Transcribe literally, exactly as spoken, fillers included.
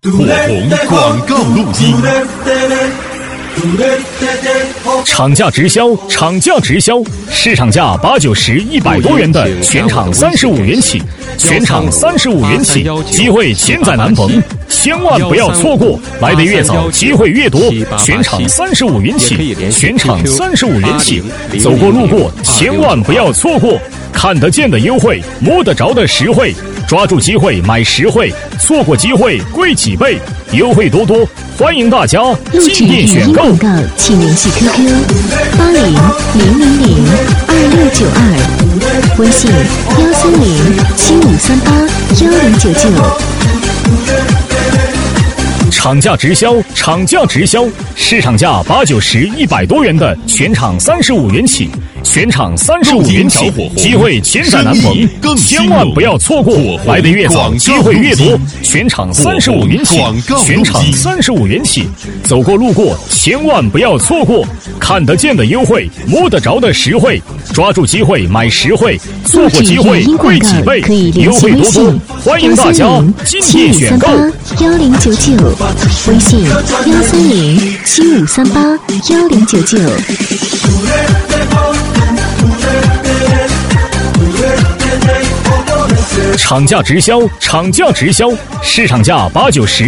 火红广告录音。厂价直销，厂价直销，市场价八九十、一百多元的，全场三十五元起，全场三十五元起，机会千载难逢，千万不要错过，来得越早，机会越多，全场三十五元起，全场三十五元起，走过路过，千万不要错过，看得见的优惠，摸得着的实惠，抓住机会买实惠，错过机会贵几倍，优惠多多，欢迎大家进店选购。 录制语音广告，请联系 Q Q 八零零零零二六九二，微信幺三零七五三八幺零九九。 厂价直销，厂价直销，市场价八九十、一百多元的，全场三十五元起，全场三十五元起，机会千载难逢，千万不要错过，来得越早，机会越多，全场三十五元起，全场三十五元起，走过路过，千万不要错过，看得见的优惠，摸得着的实惠，抓住机会买实惠，错过机会贵几倍，优惠多多，欢迎大家进店选购。 幺零九九，微信幺三零七五三八幺零九九。 厂价直销，厂价直销，市场价八九十。